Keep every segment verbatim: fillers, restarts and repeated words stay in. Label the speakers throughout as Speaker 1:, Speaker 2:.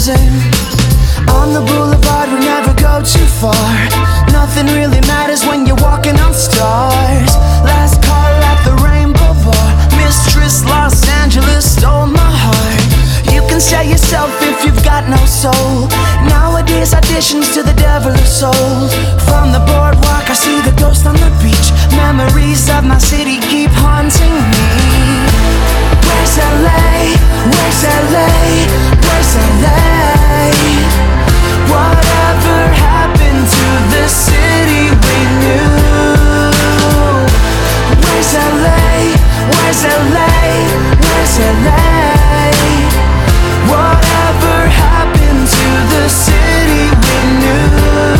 Speaker 1: cruising on the boulevard, we never go too far. Nothing really matters when you're walking on stars. Last call at the Rainbow Bar. Mistress Los Angeles stole my heart. You can sell yourself if you've got no soul. Nowadays auditions to the devil are sold. From the boardwalk I see the ghost on the beach. Memories of my city keep haunting me. Where's L A? Where's L A? Where's L A? Whatever happened to the city we knew? Where's L A? Where's L A? Where's L A? Whatever happened to the city we knew?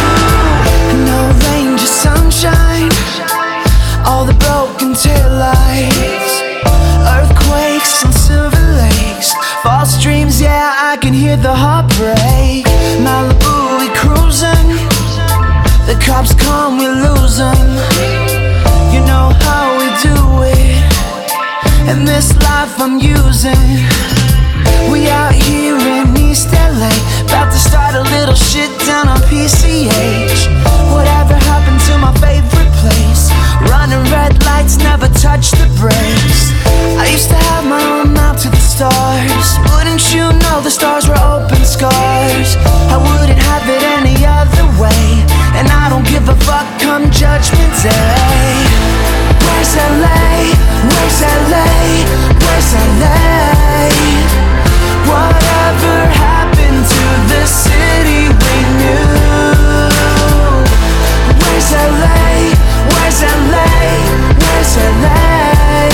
Speaker 1: No rain, just sunshine. All the broken taillights, earthquakes and silver lakes, false dreams, yeah, I can hear the heartbreak. Malibu, we cruising, the cops come, we lose them. You know how we do it, and this life I'm using. We out here in East L A, about to start a little shit down on P C H. Whatever happened to my favorite place? Running red lights, never touch the brakes. I used to have my own map to the stars. Wouldn't you know the stars were open scars? I wouldn't have it any other way, and I don't give a fuck come Judgment Day. Where's L A? Where's L A? Where's L A? Whatever happened to the city we knew? Where's L A? Where's L A? Where's L A?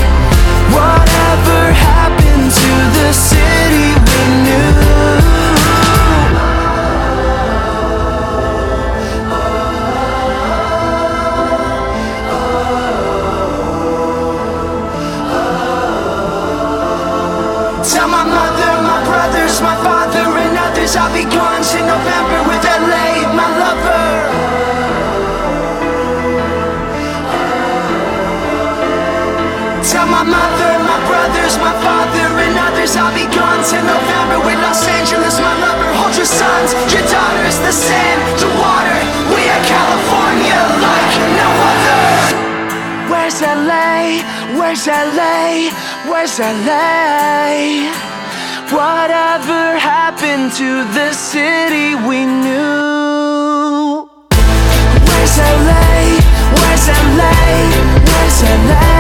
Speaker 1: Whatever happened to the city we knew? Tell my mother, my brothers, my father and others I'll be gone to November with L A, my lover. Tell my mother, my brothers, my father and others I'll be gone to November with Los Angeles, my lover. Hold your sons, your daughters, the sand, the water. We are California like no other. Where's L A? Where's L A? Where's L A? Whatever happened to the city we knew? Where's L A? Where's L A? Where's L A?